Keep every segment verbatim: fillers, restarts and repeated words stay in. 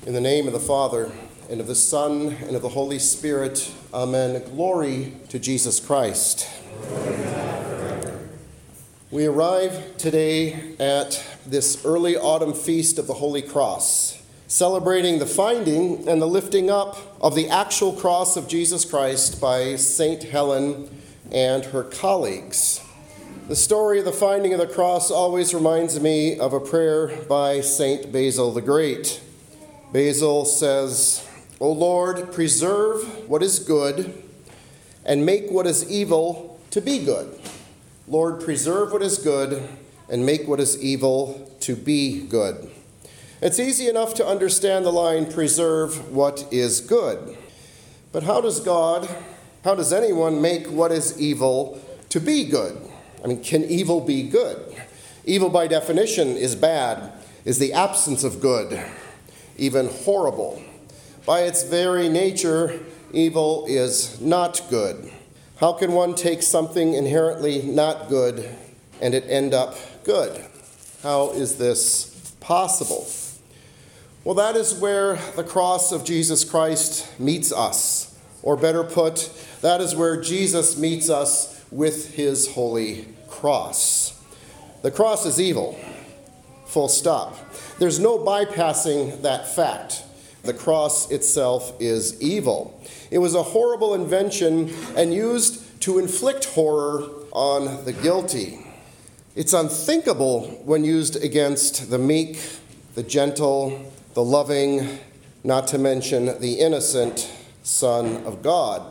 In the name of the Father, and of the Son, and of the Holy Spirit, amen. Glory to Jesus Christ. Amen. We arrive today at this early autumn feast of the Holy Cross, celebrating the finding and the lifting up of the actual cross of Jesus Christ by Saint Helen and her colleagues. The story of the finding of the cross always reminds me of a prayer by Saint Basil the Great. Basil says, "O Lord, preserve what is good and make what is evil to be good. Lord, preserve what is good and make what is evil to be good." It's easy enough to understand the line, preserve what is good. But how does God, how does anyone make what is evil to be good? I mean, can evil be good? Evil by definition is bad, is the absence of good, even horrible. By its very nature, evil is not good. How can one take something inherently not good and it end up good? How is this possible? Well, that is where the cross of Jesus Christ meets us. Or better put, that is where Jesus meets us with his holy cross. The cross is evil. Full stop. There's no bypassing that fact. The cross itself is evil. It was a horrible invention and used to inflict horror on the guilty. It's unthinkable when used against the meek, the gentle, the loving, not to mention the innocent Son of God.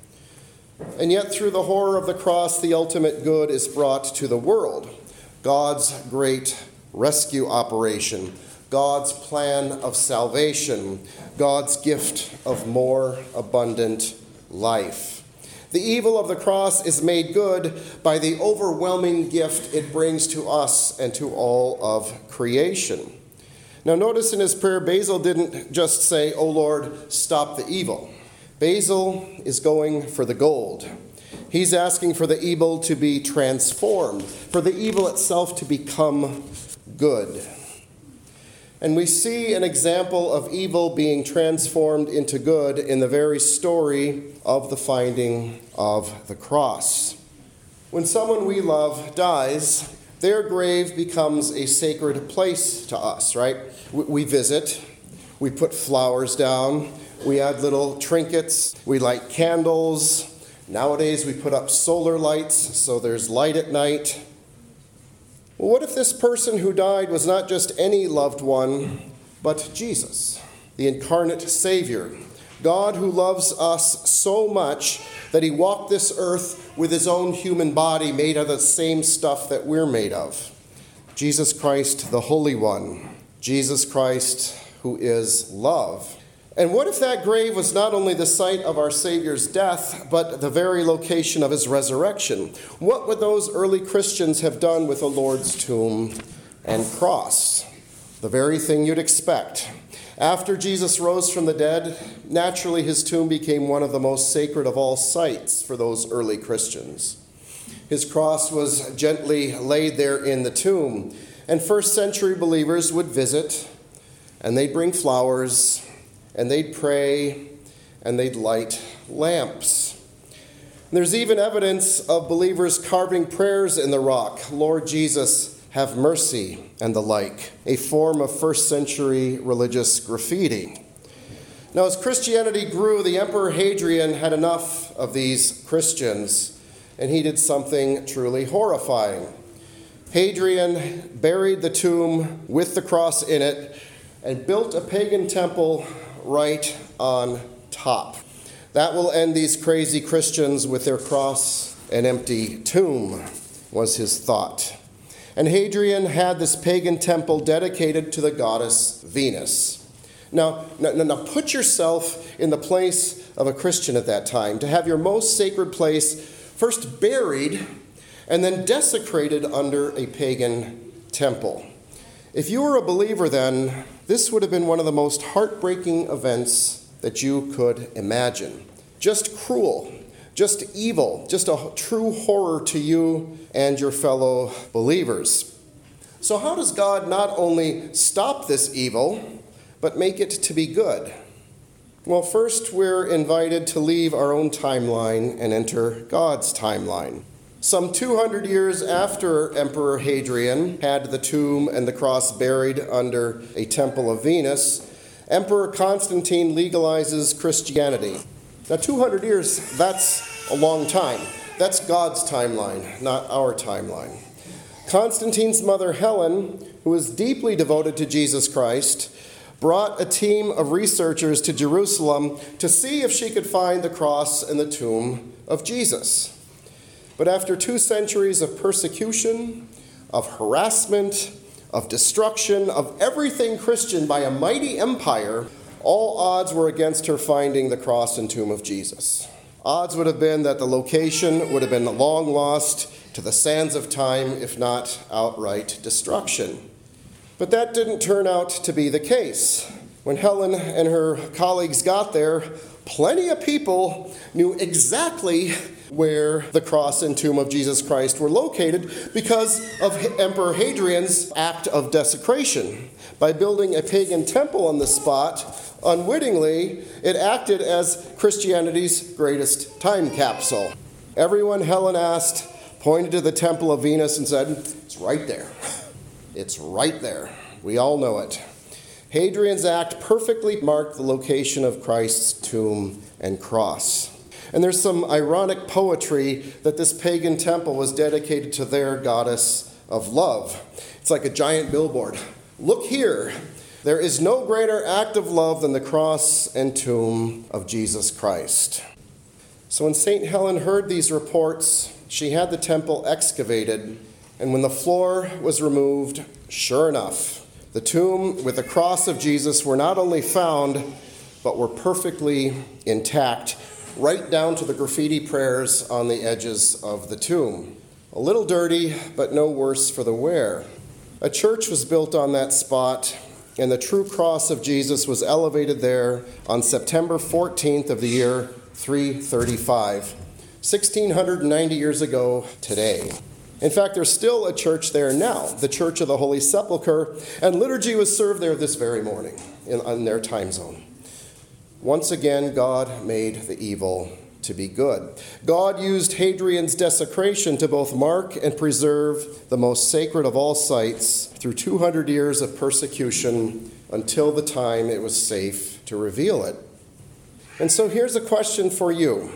And yet through the horror of the cross, the ultimate good is brought to the world. God's great rescue operation, God's plan of salvation, God's gift of more abundant life. The evil of the cross is made good by the overwhelming gift it brings to us and to all of creation. Now notice in his prayer, Basil didn't just say, "O Lord, stop the evil." Basil is going for the gold. He's asking for the evil to be transformed, for the evil itself to become good. And we see an example of evil being transformed into good in the very story of the finding of the cross. When someone we love dies, their grave becomes a sacred place to us, right? We visit, we put flowers down, we add little trinkets, we light candles. Nowadays we put up solar lights so there's light at night. Well, what if this person who died was not just any loved one, but Jesus, the incarnate Savior, God who loves us so much that he walked this earth with his own human body made of the same stuff that we're made of. Jesus Christ, the Holy One, Jesus Christ who is love. And what if that grave was not only the site of our Savior's death, but the very location of his resurrection? What would those early Christians have done with the Lord's tomb and cross? The very thing you'd expect. After Jesus rose from the dead, naturally his tomb became one of the most sacred of all sites for those early Christians. His cross was gently laid there in the tomb, and first century believers would visit, and they'd bring flowers, and they'd pray, and they'd light lamps. And there's even evidence of believers carving prayers in the rock, "Lord Jesus, have mercy," and the like, a form of first century religious graffiti. Now, as Christianity grew, the Emperor Hadrian had enough of these Christians, and he did something truly horrifying. Hadrian buried the tomb with the cross in it and built a pagan temple right on top. That will end these crazy Christians with their cross and empty tomb, was his thought. And Hadrian had this pagan temple dedicated to the goddess Venus. Now, now, now put yourself in the place of a Christian at that time, to have your most sacred place first buried and then desecrated under a pagan temple. If you were a believer then, this would have been one of the most heartbreaking events that you could imagine. Just cruel, just evil, just a true horror to you and your fellow believers. So how does God not only stop this evil, but make it to be good? Well, first we're invited to leave our own timeline and enter God's timeline. Some two hundred years after Emperor Hadrian had the tomb and the cross buried under a temple of Venus, Emperor Constantine legalizes Christianity. Now, two hundred years, that's a long time. That's God's timeline, not our timeline. Constantine's mother, Helen, who was deeply devoted to Jesus Christ, brought a team of researchers to Jerusalem to see if she could find the cross and the tomb of Jesus. But after two centuries of persecution, of harassment, of destruction, of everything Christian by a mighty empire, all odds were against her finding the cross and tomb of Jesus. Odds would have been that the location would have been long lost to the sands of time, if not outright destruction. But that didn't turn out to be the case. When Helen and her colleagues got there, plenty of people knew exactly where the cross and tomb of Jesus Christ were located because of Emperor Hadrian's act of desecration. By building a pagan temple on the spot, unwittingly, it acted as Christianity's greatest time capsule. Everyone Helen asked pointed to the Temple of Venus and said, "It's right there. It's right there. We all know it." Hadrian's act perfectly marked the location of Christ's tomb and cross. And there's some ironic poetry that this pagan temple was dedicated to their goddess of love. It's like a giant billboard. Look here. There is no greater act of love than the cross and tomb of Jesus Christ. So when Saint Helen heard these reports, she had the temple excavated, and when the floor was removed, sure enough, the tomb with the cross of Jesus were not only found, but were perfectly intact, right down to the graffiti prayers on the edges of the tomb. A little dirty, but no worse for the wear. A church was built on that spot, and the true cross of Jesus was elevated there on September fourteenth of the year three thirty-five, sixteen ninety years ago today. In fact, there's still a church there now, the Church of the Holy Sepulchre, and liturgy was served there this very morning in, in their time zone. Once again, God made the evil to be good. God used Hadrian's desecration to both mark and preserve the most sacred of all sites through two hundred years of persecution until the time it was safe to reveal it. And so here's a question for you.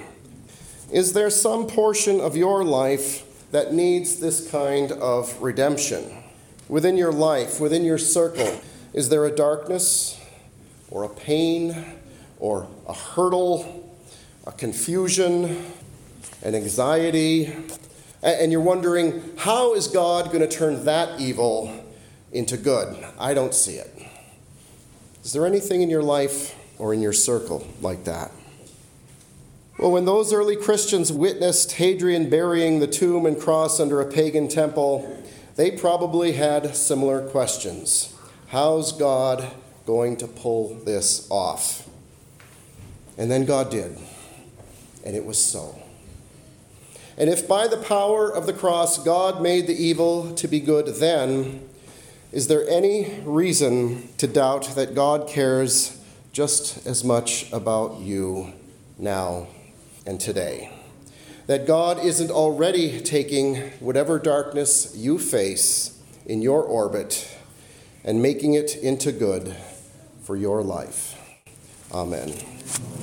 Is there some portion of your life that needs this kind of redemption? Within your life, within your circle, is there a darkness or a pain or a hurdle, a confusion, an anxiety, and you're wondering, how is God going to turn that evil into good? I don't see it. Is there anything in your life or in your circle like that? Well, when those early Christians witnessed Hadrian burying the tomb and cross under a pagan temple, they probably had similar questions. How's God going to pull this off? And then God did, and it was so. And if by the power of the cross God made the evil to be good then, is there any reason to doubt that God cares just as much about you now and today? That God isn't already taking whatever darkness you face in your orbit and making it into good for your life. Amen.